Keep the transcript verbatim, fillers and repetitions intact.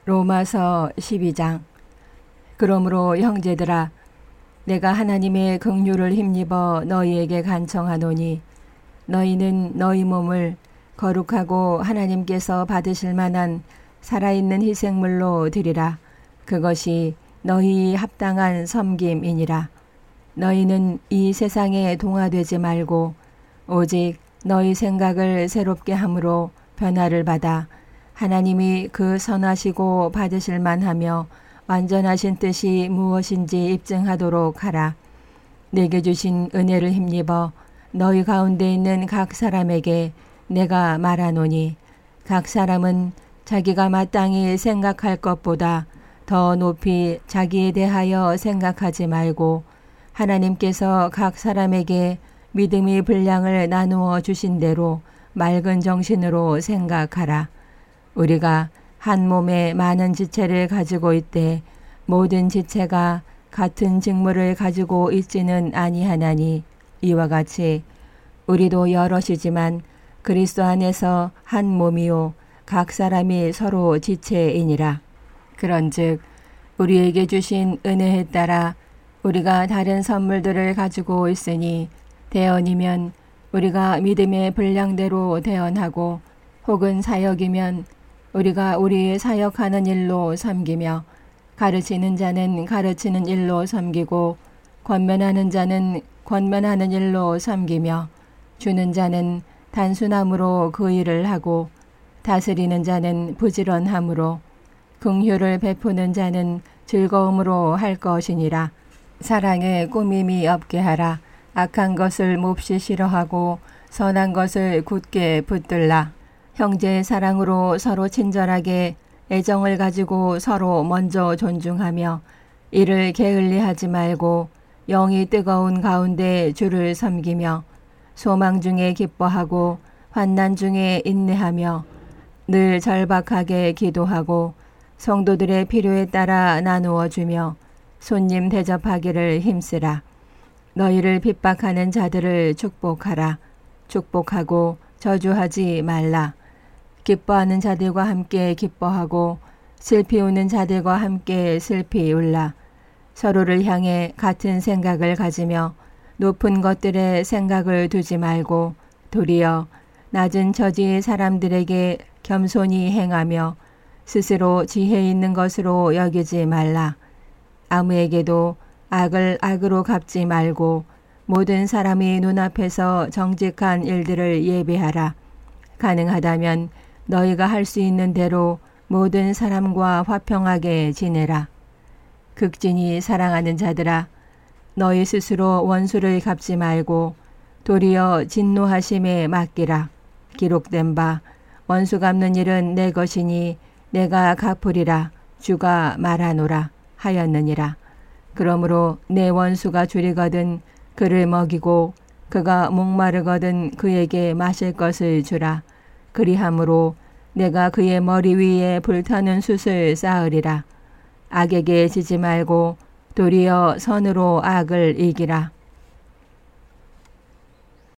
로마서 십이 장. 그러므로 형제들아, 내가 하나님의 긍휼을 힘입어 너희에게 간청하노니 너희는 너희 몸을 거룩하고 하나님께서 받으실 만한 살아있는 희생물로 드리라. 그것이 너희 합당한 섬김이니라. 너희는 이 세상에 동화되지 말고 오직 너희 생각을 새롭게 함으로 변화를 받아 하나님이 그 선하시고 받으실 만하며 완전하신 뜻이 무엇인지 입증하도록 하라. 내게 주신 은혜를 힘입어 너희 가운데 있는 각 사람에게 내가 말하노니 각 사람은 자기가 마땅히 생각할 것보다 더 높이 자기에 대하여 생각하지 말고 하나님께서 각 사람에게 믿음의 분량을 나누어 주신 대로 맑은 정신으로 생각하라. 우리가 한 몸에 많은 지체를 가지고 있되 모든 지체가 같은 직무를 가지고 있지는 아니하나니 이와 같이 우리도 여럿이지만 그리스도 안에서 한 몸이요 각 사람이 서로 지체이니라. 그런즉 우리에게 주신 은혜에 따라 우리가 다른 선물들을 가지고 있으니 대언이면 우리가 믿음의 분량대로 대언하고 혹은 사역이면 우리가 우리의 사역하는 일로 섬기며 가르치는 자는 가르치는 일로 섬기고 권면하는 자는 권면하는 일로 섬기며 주는 자는 단순함으로 그 일을 하고 다스리는 자는 부지런함으로 긍휼을 베푸는 자는 즐거움으로 할 것이니라. 사랑에 꾸밈이 없게 하라. 악한 것을 몹시 싫어하고 선한 것을 굳게 붙들라. 형제의 사랑으로 서로 친절하게 애정을 가지고 서로 먼저 존중하며 이를 게을리하지 말고 영이 뜨거운 가운데 주를 섬기며 소망 중에 기뻐하고 환난 중에 인내하며 늘 절박하게 기도하고 성도들의 필요에 따라 나누어 주며 손님 대접하기를 힘쓰라. 너희를 핍박하는 자들을 축복하라. 축복하고 저주하지 말라. 기뻐하는 자들과 함께 기뻐하고 슬피 우는 자들과 함께 슬피 울라. 서로를 향해 같은 생각을 가지며 높은 것들의 생각을 두지 말고 도리어 낮은 처지의 사람들에게 겸손히 행하며 스스로 지혜 있는 것으로 여기지 말라. 아무에게도 악을 악으로 갚지 말고 모든 사람이 눈앞에서 정직한 일들을 예비하라. 가능하다면 너희가 할 수 있는 대로 모든 사람과 화평하게 지내라. 극진히 사랑하는 자들아, 너희 스스로 원수를 갚지 말고 도리어 진노하심에 맡기라. 기록된 바 원수 갚는 일은 내 것이니 내가 갚으리라 주가 말하노라 하였느니라. 그러므로 내 원수가 줄이거든 그를 먹이고 그가 목마르거든 그에게 마실 것을 주라. 그리함으로 내가 그의 머리 위에 불타는 숯을 쌓으리라. 악에게 지지 말고 도리어 선으로 악을 이기라.